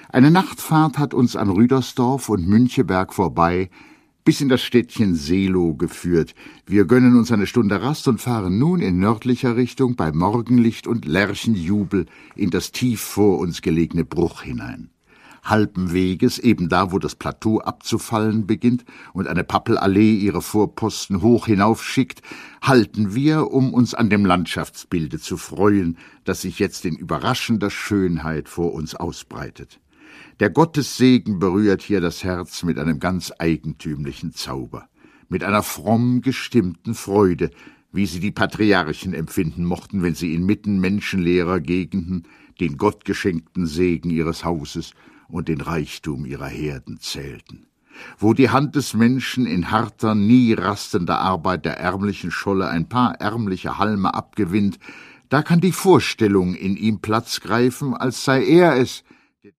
Eine Nachtfahrt hat uns an Rüdersdorf und Müncheberg vorbei bis in das Städtchen Seelow geführt. Wir gönnen uns eine Stunde Rast und fahren nun in nördlicher Richtung bei Morgenlicht und Lerchenjubel in das tief vor uns gelegene Bruch hinein. Halben Weges, eben da, wo das Plateau abzufallen beginnt und eine Pappelallee ihre Vorposten hoch hinaufschickt, halten wir, um uns an dem Landschaftsbilde zu freuen, das sich jetzt in überraschender Schönheit vor uns ausbreitet. Der Gottessegen berührt hier das Herz mit einem ganz eigentümlichen Zauber, mit einer fromm gestimmten Freude, wie sie die Patriarchen empfinden mochten, wenn sie inmitten menschenleerer Gegenden den gottgeschenkten Segen ihres Hauses und den Reichtum ihrer Herden zählten. Wo die Hand des Menschen in harter, nie rastender Arbeit der ärmlichen Scholle ein paar ärmliche Halme abgewinnt, da kann die Vorstellung in ihm Platz greifen, als sei er es,